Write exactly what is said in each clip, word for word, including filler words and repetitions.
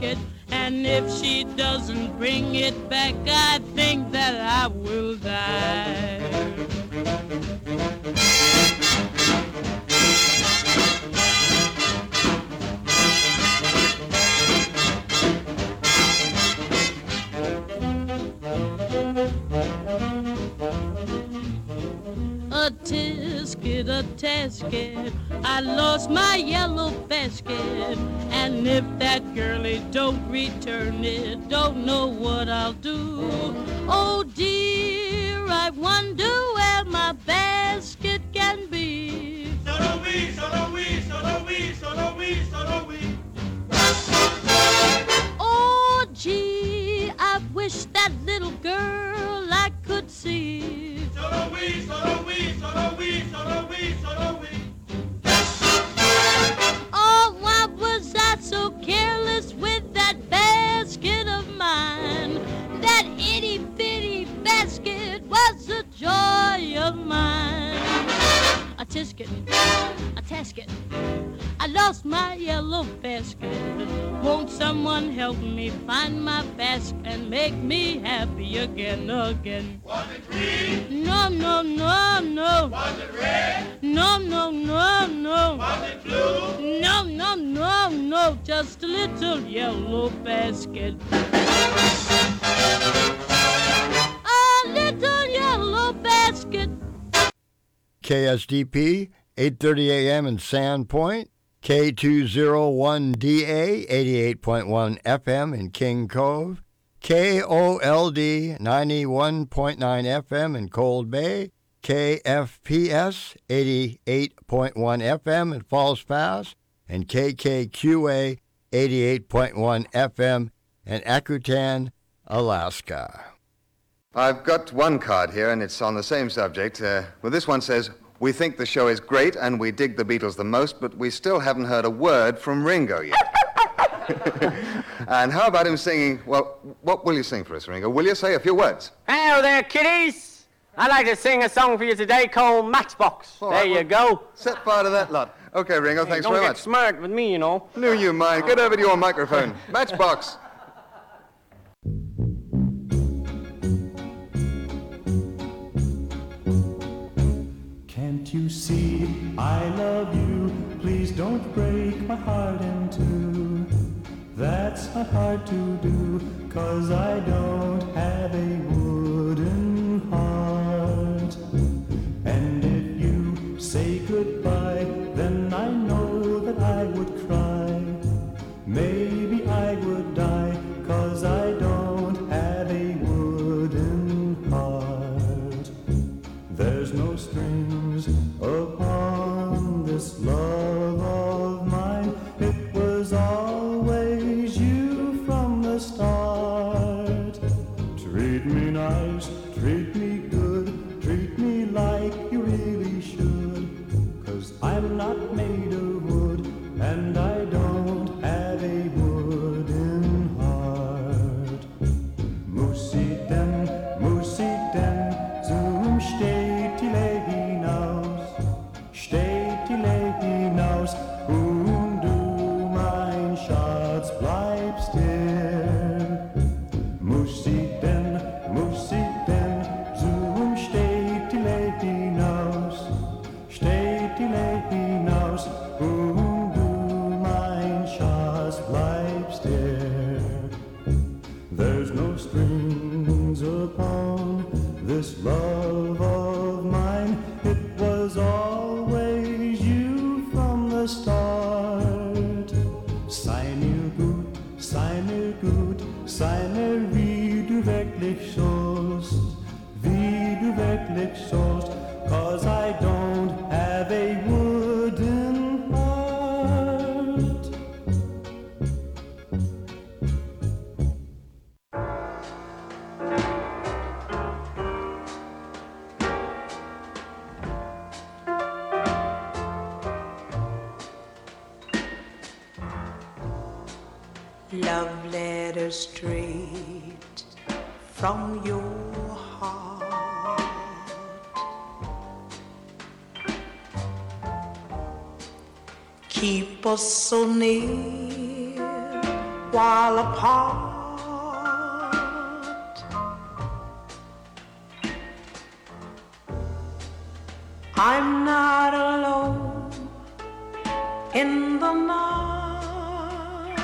basket. And if she doesn't bring it back, I think that I will die. A tisket, a tasket, I lost my yellow basket. And if that girlie don't return it, don't know what I'll do. Oh dear, I wonder where my basket can be. Solo we, solo we, solo we, solo we, solo we. Oh gee, I wish that little girl I could see. Solo we, solo we, solo we, solo we, solo we. Oh, why was I so careless with that basket of mine? That itty bitty basket was the joy of mine. A tisket, a tasket, I lost my yellow basket. Won't someone help me find my basket and make me happy again, again? Was it green? No, no, no, no. Was it red? No, no, no, no. Was it blue? No, no, no, no. Just a little yellow basket. A little yellow basket. K S D P, eight thirty a.m. in Sandpoint, K two oh one D A, eighty-eight point one F M in King Cove, K O L D, ninety-one point nine F M in Cold Bay, K F P S, eighty-eight point one F M in Falls Pass, and K K Q A, eighty-eight point one F M in Akutan, Alaska. I've got one card here, and it's on the same subject. Uh, well, this one says, we think the show is great, and we dig the Beatles the most, but we still haven't heard a word from Ringo yet. And how about him singing, well, what will you sing for us, Ringo? Will you say a few words? Hello there, kiddies. I'd like to sing a song for you today called Matchbox. All there right, you well, go. Set fire to that lot. Okay, Ringo, thanks Don't very get much. smart with me, you know. Knew you mind. Get over to your microphone. Matchbox. Can't you see I love you? Please don't break my heart in two. That's not hard to do, 'cause I don't have a wooden heart. And if you say goodbye, then I know that I would cry. Maybe I would die, 'cause I don't have a wooden heart. There's no strings upon this love of mine. It was always you from the start. Treat me nice, treat me good, treat me like you really should. 'Cause I'm not made of wood, and I don't have a wooden heart. Musiden, musiden, zum steht die Lady hinaus, steht die Lady hinaus, und du, mein Schatz, bleibst still. Musiden, musiden, zum steht die Lady hinaus, steht die Lady hinaus, und du, mein Schatz, bleibst still. There's no strings upon this love of mine. It was always you from the start. Sei mir gut, sei mir gut, sei mir wie du wirklich sollst, wie du wirklich sollst, 'cause I don't have a wooden heart. Love letter straight from your heart. Keep us so near while apart. I'm not alone in the night.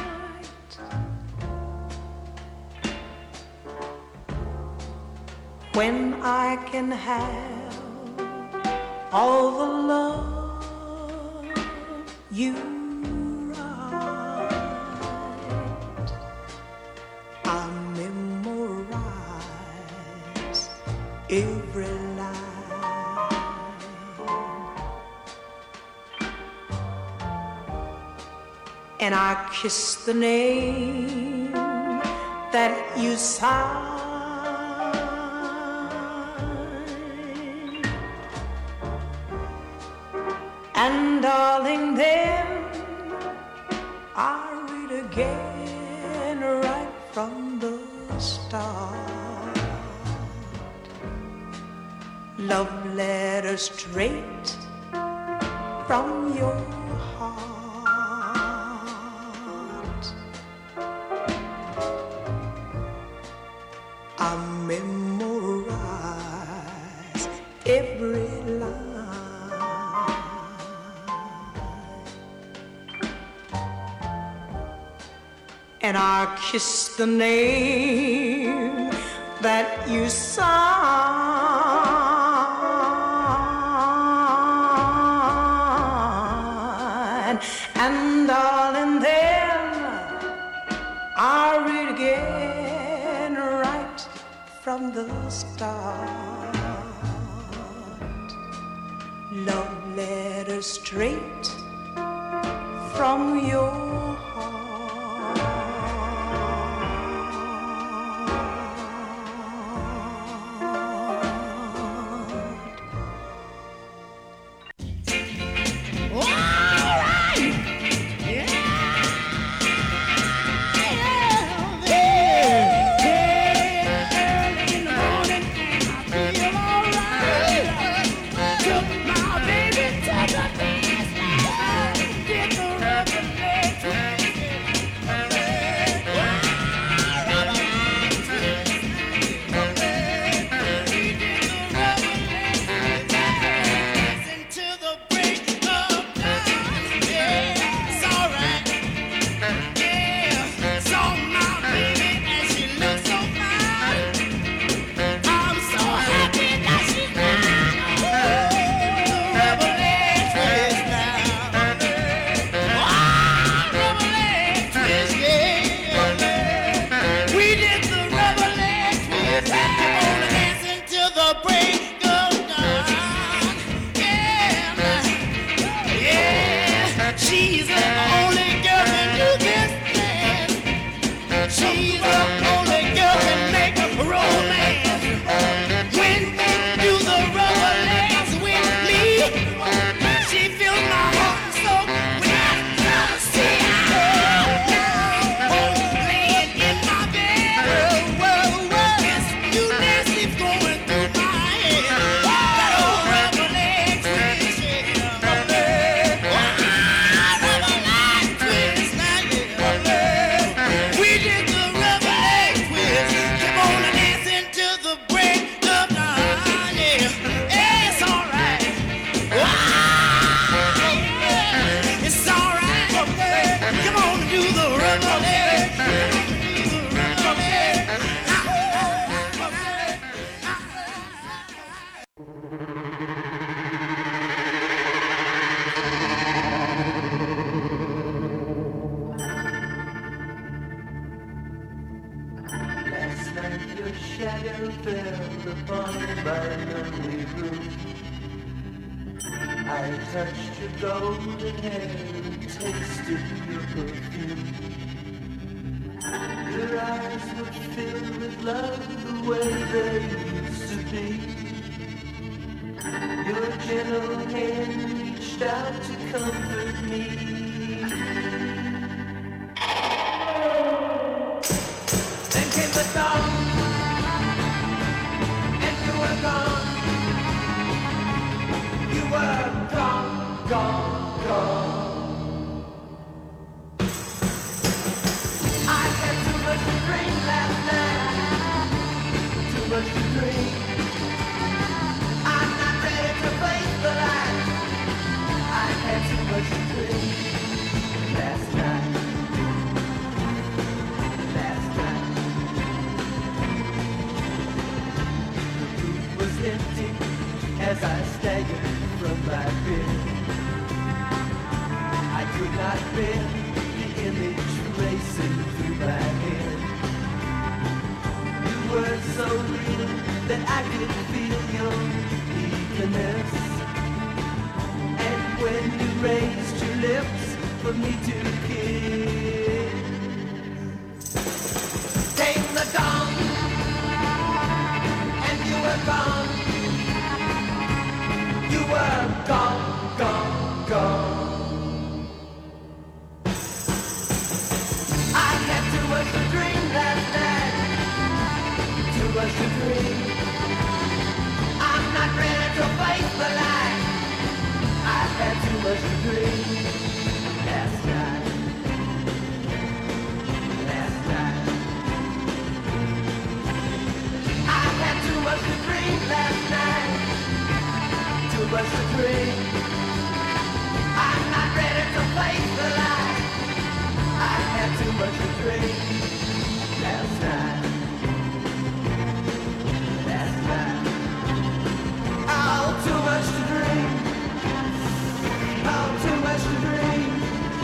When I can have all the love you write, I'll memorize every line. And I kiss the name that you sign. And darling, then I read again right from the start. Love letter straight from your heart. I memorize every line. And I kiss the name that you sign. And darling, then I read again right from the start. Love letter straight from your I lips for me to kiss. Came the dawn, and you were gone. You were gone, gone, gone. I had too much to dream last night, too much to dream. I'm not ready to face the light. I had too much to dream last night, last night. I had too much to dream last night, too much to dream. I'm not ready to face the light. I had too much to dream last night, last night. Oh, too much to dream. Oh, too much to dream.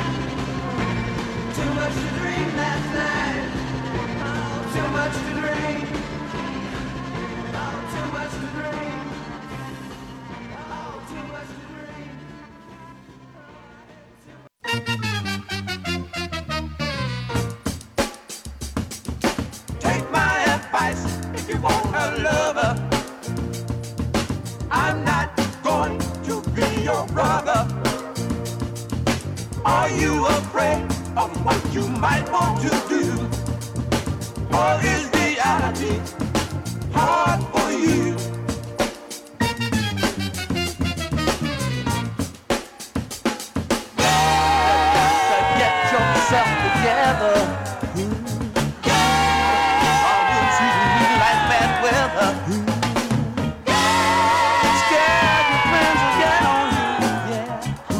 Too much to dream last night. Oh, too much to dream. Oh, too much to dream. Oh, too much to dream. Take my advice if you want a lover. I'm not going to be your brother. Are you afraid of what you might want to do? Or is reality hard for you? Get yourself together. Are you treating me like bad weather? Scared your friends will get on you, yeah.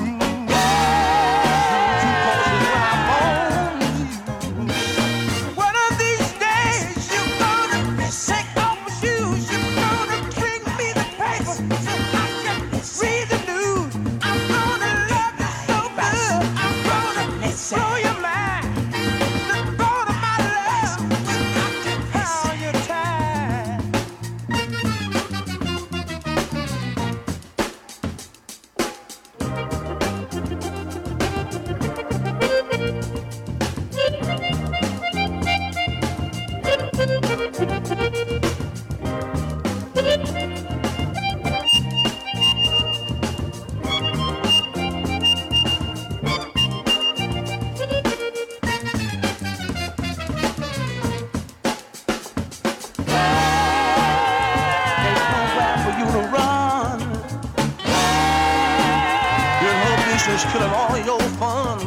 Too cautious when I'm on you. One of these days you're gonna take off my shoes. You're gonna bring me the paper so I can read the news. I'm gonna love you so good. I'm gonna blow your mind. The thought of my love will occupy your time. There's nowhere for you to run. Your inhibitions killing all your fun.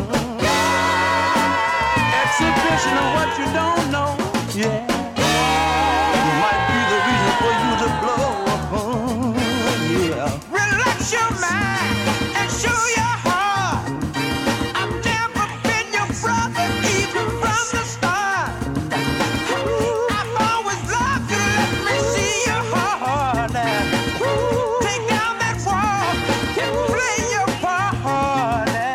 Exhibition of what you don't know, yeah. Might be the reason for you to blow. Yeah. Relax your mind and show your heart. I've never been your brother, even from the start. I've always loved you, let me see your heart now. Take down that wall and play your part now.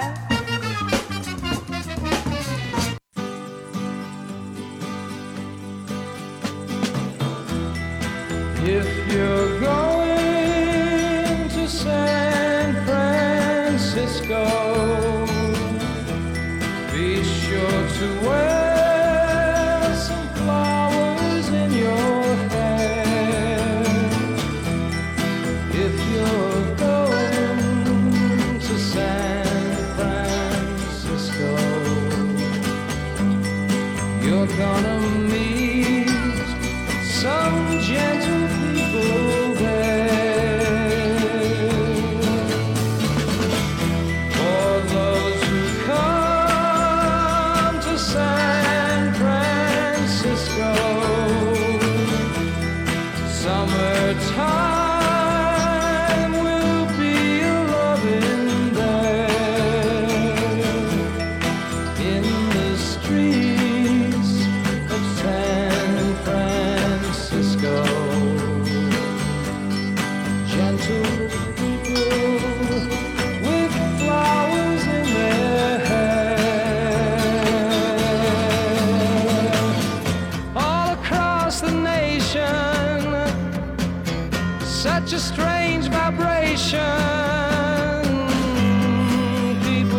If you're going to San Francisco, be sure to wear some flowers in your hair. If you're going to San Francisco, you're gonna meet some gentle people there. For those who come to San Francisco, summertime will be a loving there. In the streets of San Francisco, gentle people with flowers in their hair. All across the nation, such a strange vibration. People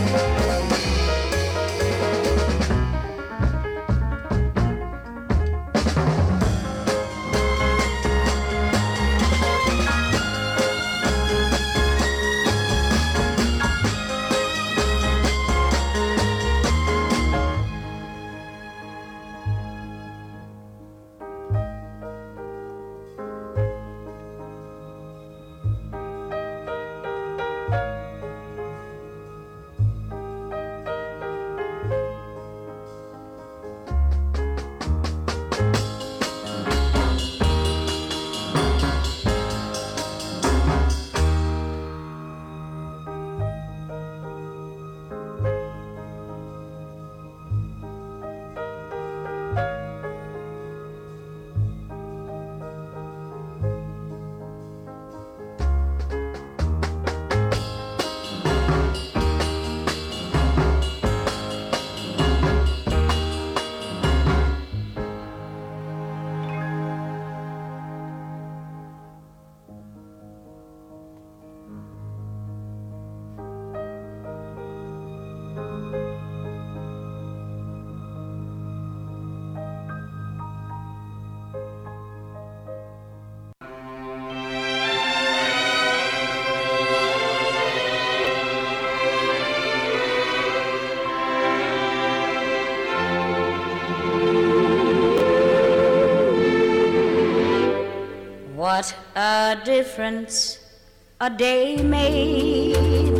What a difference a day made.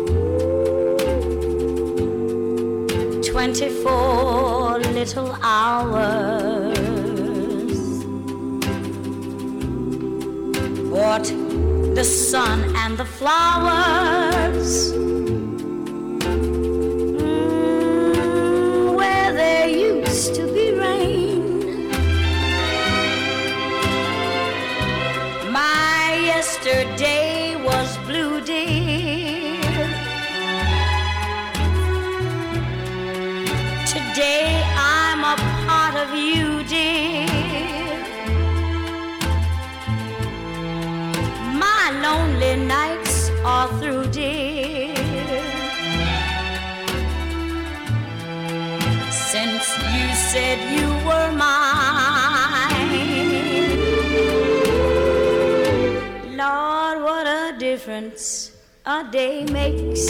Twenty-four little hours. What the sun and the flowers. Mm, where there used to be rain. Yesterday was blue, dear. Today I'm a part of you, dear. My lonely nights are through, dear. Since you said you were mine. Lord, what a difference a day makes.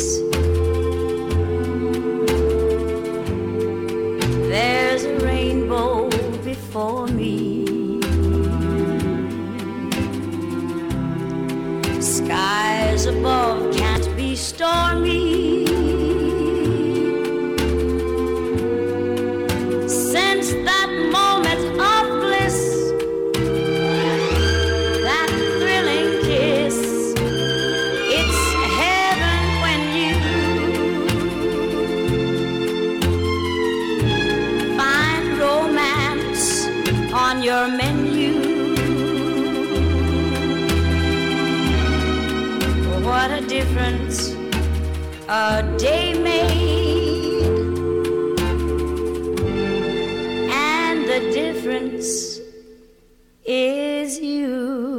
There's a rainbow before me. Skies above can't be stormy. Since that moment of bliss, your menu. What a difference a day made, and the difference is you.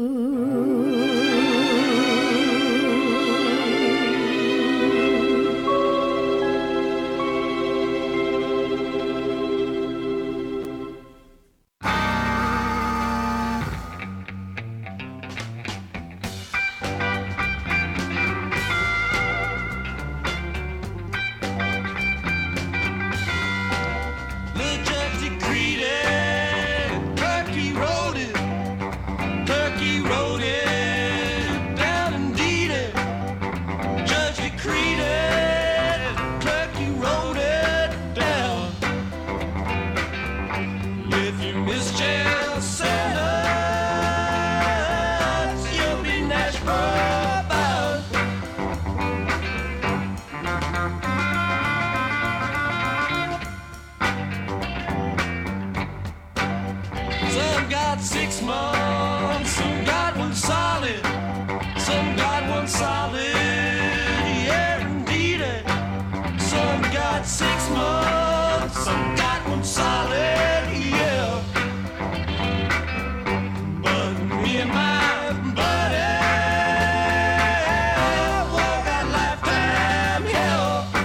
Six months, some got one solid, some got one solid, yeah, indeed. Some got six months, some got one solid, yeah. But me and my buddy, well, got lifetime, yeah.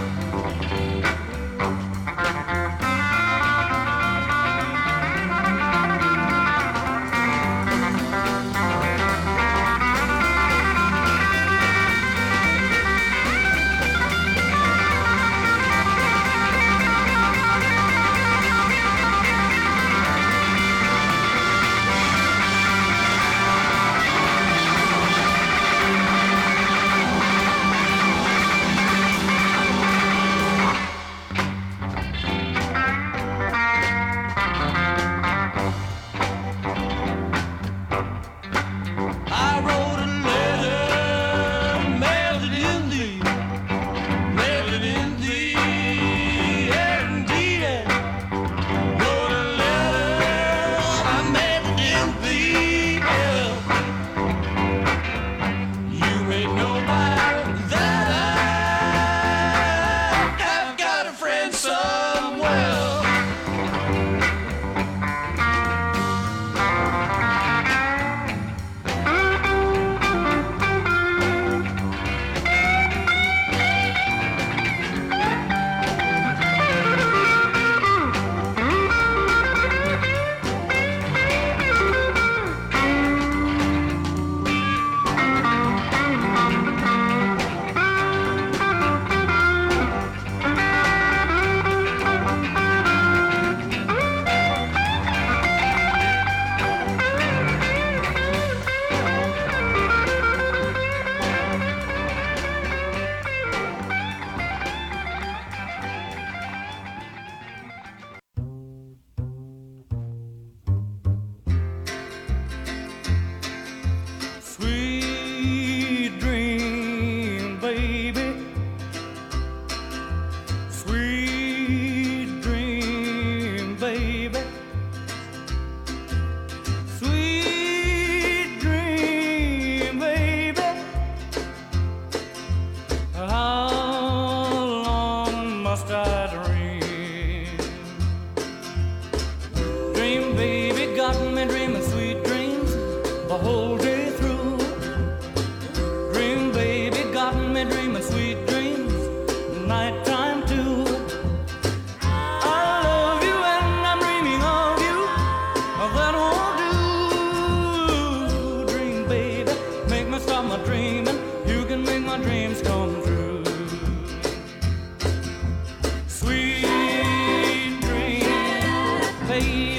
nighttime too. I love you and I'm dreaming of you. That won't do. Dream, baby, make me stop my dreaming. You can make my dreams come true. Sweet dream, baby.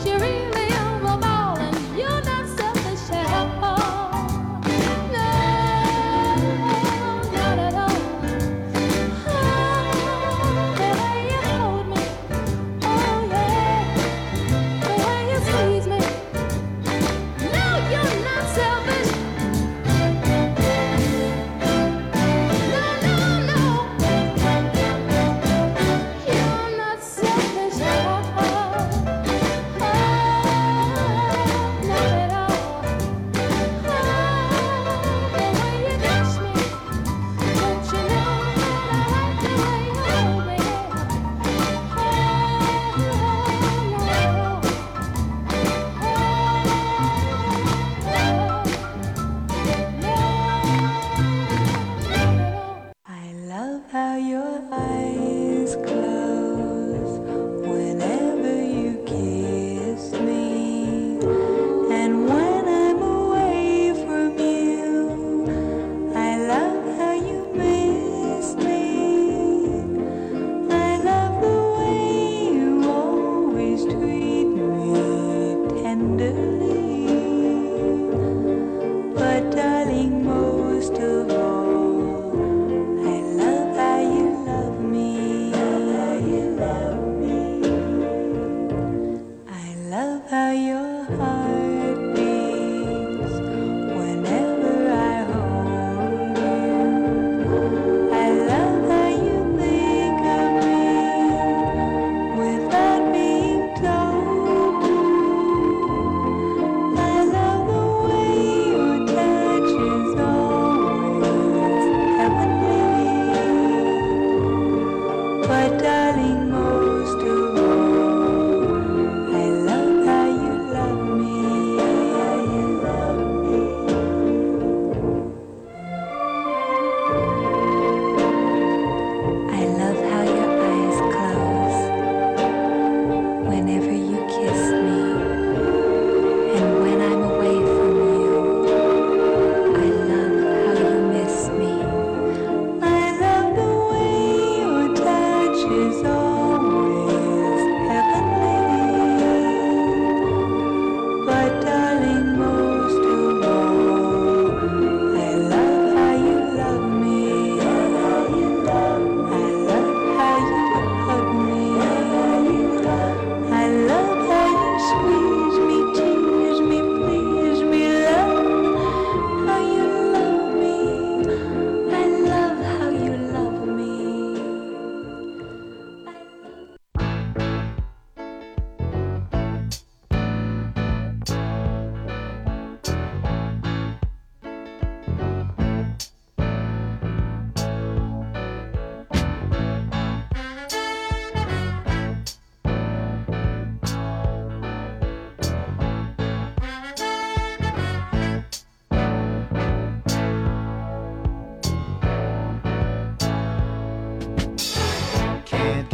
No.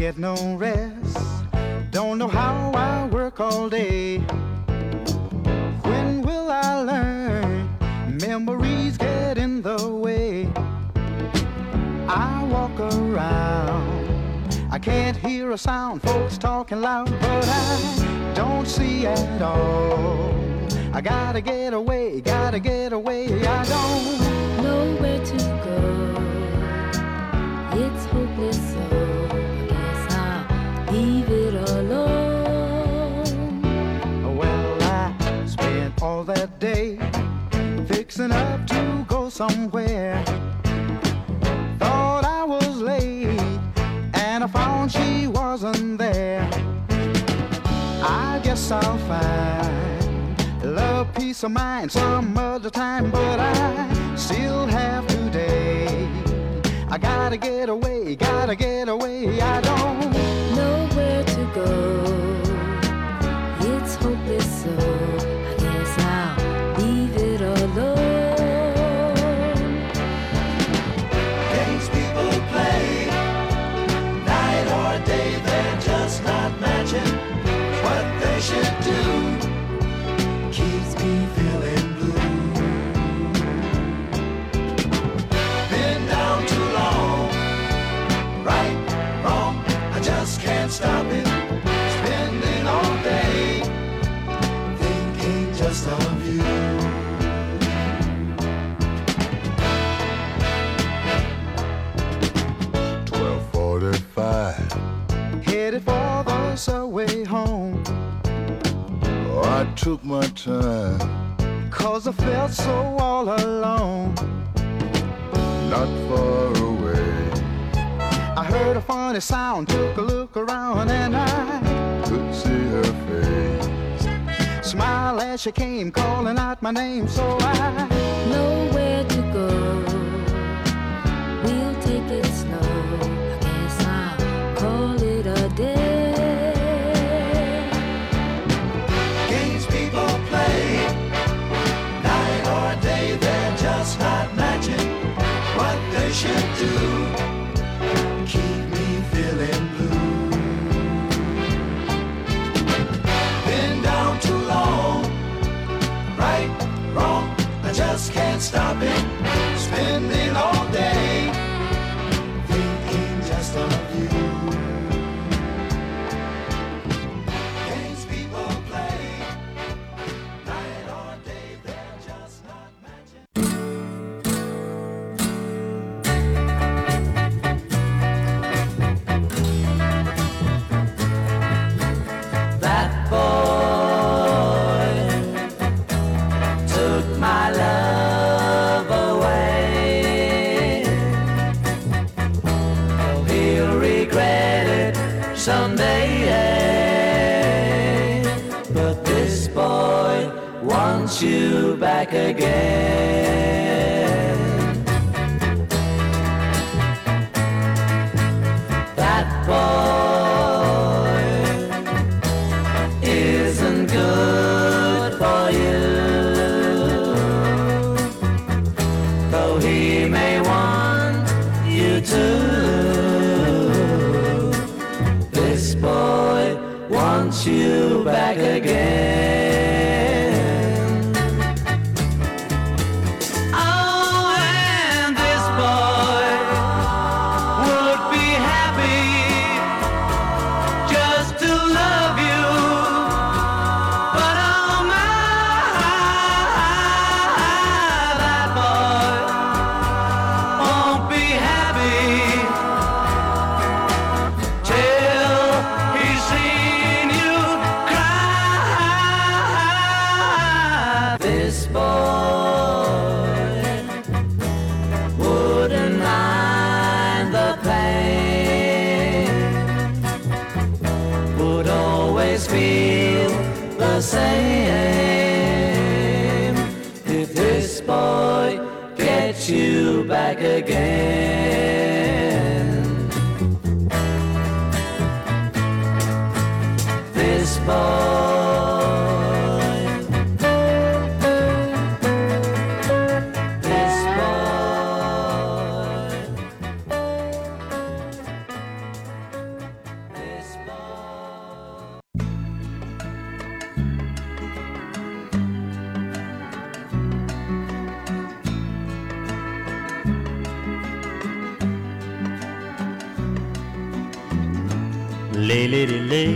get no rest. Don't know how I work all day. When will I learn? Memories get in the way. I walk around, I can't hear a sound, folks talking loud, but I don't see at all. I gotta get away, gotta get away, I don't know where to go. It's hopeless, so I guess I'll leave it alone. Well, I spent all that day fixing up to go somewhere. Thought I was late, and I found she wasn't there. I guess I'll find love, peace of mind some other time, but I still have today. I gotta get away, gotta get away, I don't know where to go. It's hopeless, so I guess I'll leave it alone. Games people play, night or day, they're just not matching what they should do. Keeps me feeling blue. Been down too long, right, wrong, I just can't stop it. Spending all day thinking just of you. twelve forty-five, headed for the subway home. Oh, I took my time, cause I felt so all alone. Not far away, I heard a funny sound, took a look around, and I could see her face. Smile as she came, calling out my name, so I know where to go. We'll take it slow, I guess I'll call it a day. Games people play, night or day, they're just not matching what they should do. Keep me feeling blue. Been down too long, right, wrong, I just can't stop it. Spending all day thinking just of you. Games people play, night or day, they're just not matching. That boy took my love away. Oh, he'll regret it someday. But this boy wants you back again. That boy isn't good for you, though he may want you to. This boy wants you back again. Oh, and this boy would be happy just to love you, but oh my, that boy won't be happy till he's seen you cry. This boy wouldn't mind the pain, would always feel the same if this boy gets you back again. This boy, this boy. Lay, lady, lay,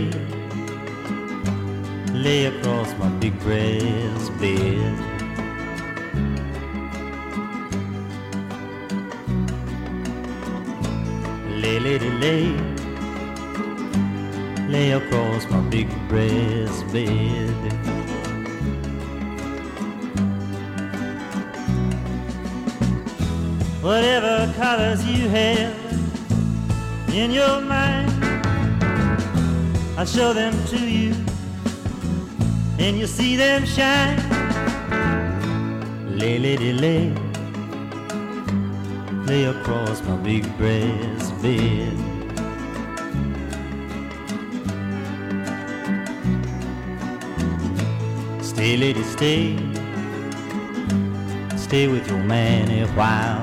lay across my big brass bed. Lay, lady, lay, lay across my big brass bed. Whatever colors you have in your mind, I'll show them to you, and you'll see them shine. Lay, lady, lay, lay across my big brass bed. Stay, lady, stay, stay with your man a while.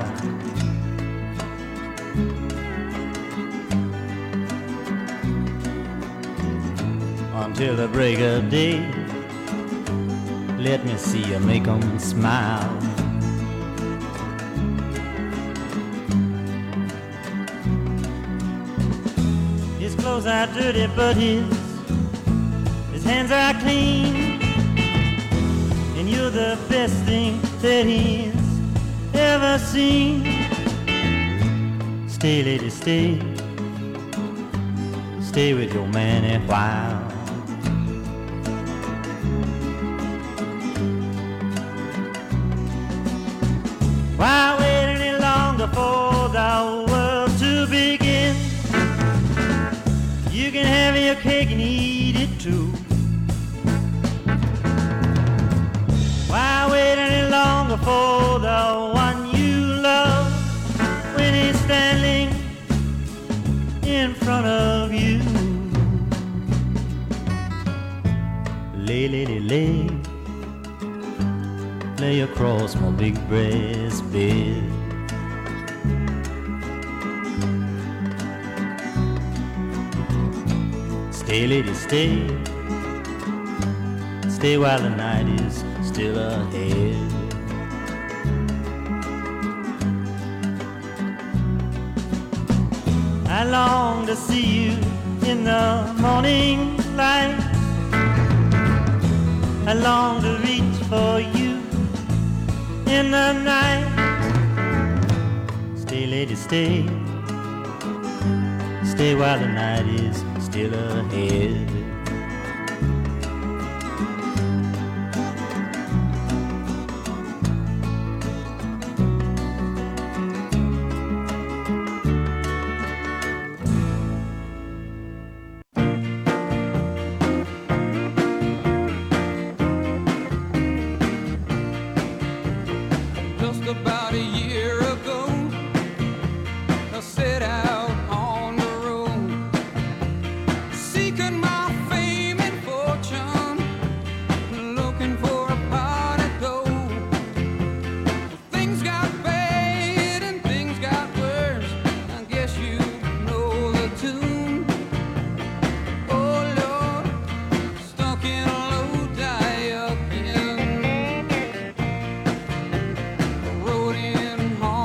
Until the break of day, let me see you make 'em smile. His clothes are dirty, but his his hands are clean, and you're the best thing that he's ever seen. Stay, lady, stay, stay with your man a while. Why wait any longer for the world to begin? You can have your cake and eat it too. Why wait any longer for the one you love when he's standing in front of you? Lay, lady, lay, lay across my big brass bed. Stay, lady, stay, stay while the night is still ahead. I long to see you in the morning light. I long to reach for you in the night. Stay, lady, stay, stay while the night is still ahead. Just about a year ago, I set out on the road, seeking my fame and fortune, looking for a pot of gold. Things got bad and things got worse, I guess you know the tune. Oh Lord, stuck in a low die-up in, rode in hard.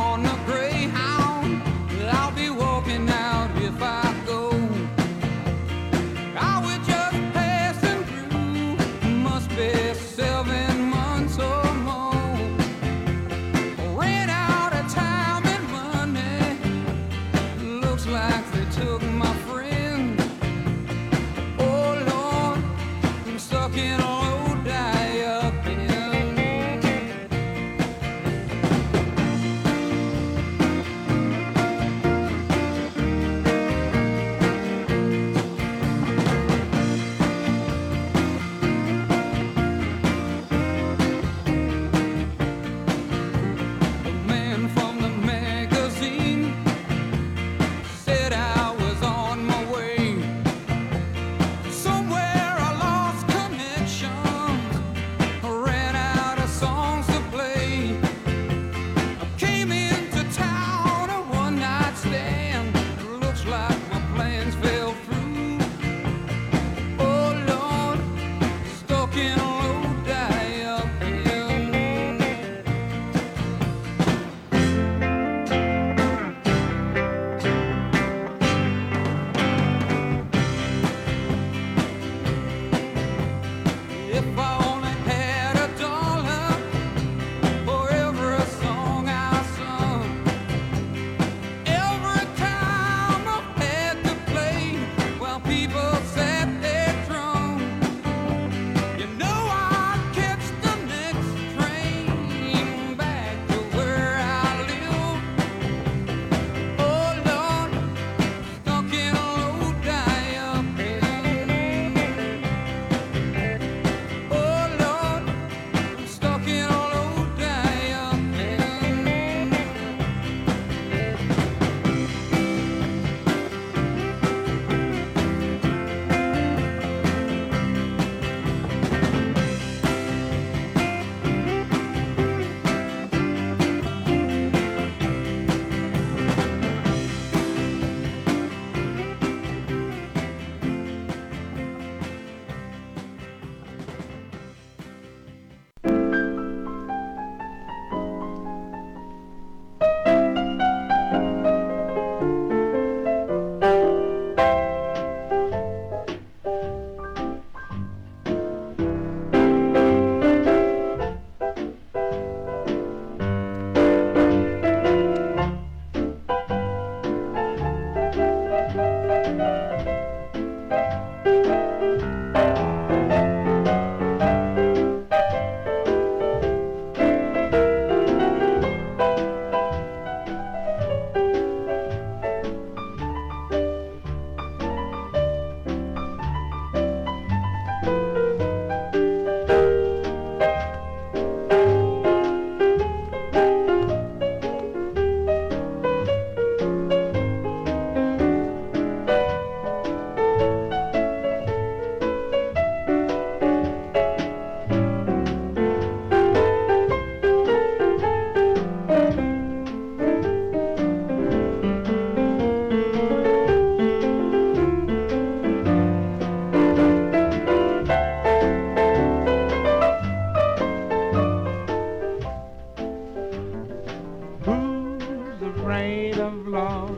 love.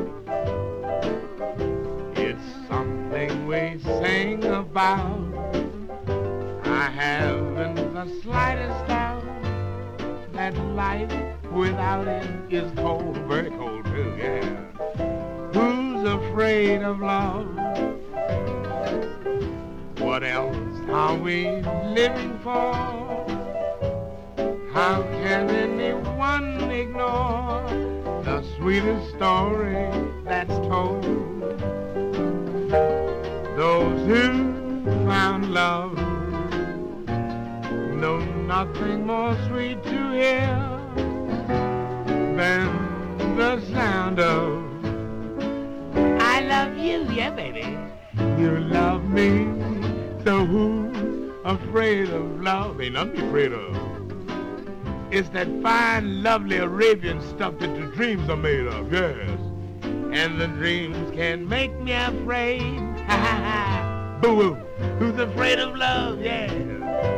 It's something we sing about. I haven't the slightest doubt that life without it is cold, very cold too, yeah. Who's afraid of love? What else are we living for? How can anyone ignore the sweetest story that's told? Those who found love know nothing more sweet to hear than the sound of I love you, yeah, baby. You love me, so who's afraid of love? Ain't nothing to be afraid of. It's that fine, lovely Arabian stuff that the dreams are made of, yes. And the dreams can make me afraid. Ha ha ha. Boo-hoo. Who's afraid of love? Yeah.